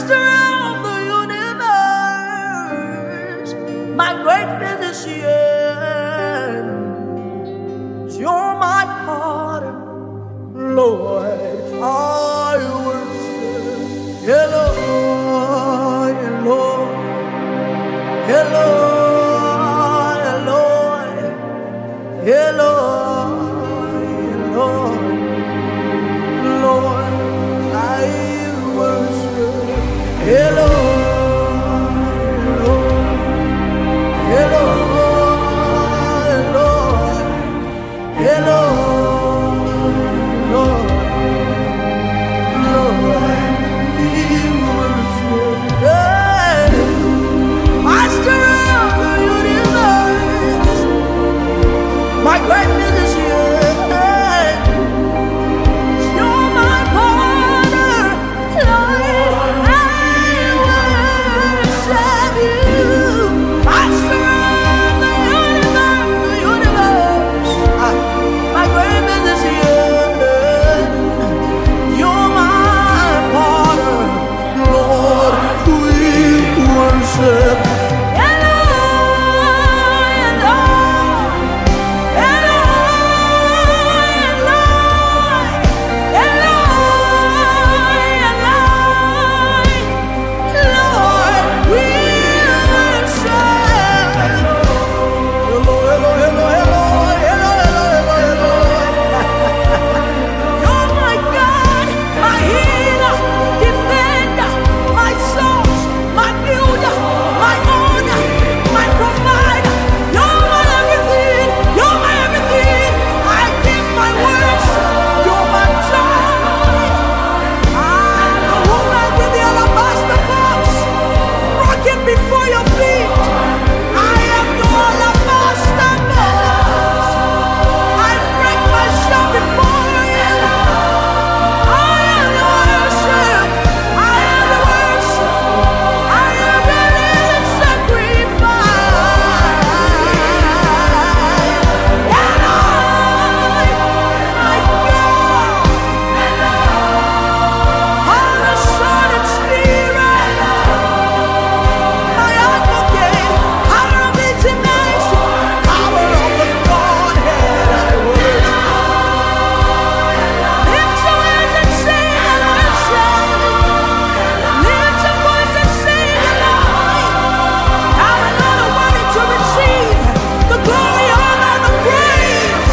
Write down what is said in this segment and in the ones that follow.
Master of the universe, my great physician. You're my Father, Lord, I worship. Hello, hello, hello, hello, hello, hello, Lord, I worship. Hello, hello, hello, hello, Lord, Lord, we worship. Hey, Master of the universe, my great musician, you're my Father, Lord, I worship you. Master of the universe, my great musician, you're my Father, Lord, we worship. Hello, hello, hello, hello, hello, hello, Lord, we worship. Hello, hello, hello, hello, hello, hello, hello. You're my God, my healer, defender, my source, my builder, my owner, my provider. You're my everything. You're my everything. I give my words. You're my joy. I'm the woman with the alabaster box, broken before your feet. I am the alabaster box. I break myself before you. I am the worship. I am the worship. I am the living sacrifice. Hello, my God. Father, Son, and Spirit. My advocate, power of intimacy, power of the Godhead, I worship. Lift your hands and sing and worship. Lift your voice and sing aloud. Count another worthy to receive the glory, honor, and the praise.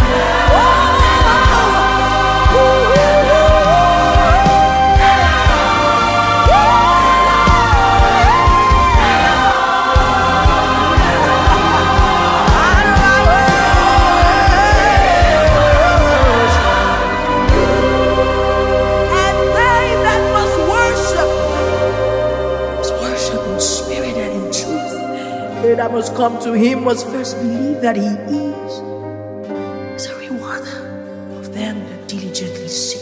And they that must worship in spirit and in truth. They that must come to him must first believe that he is a rewarder of them that diligently seek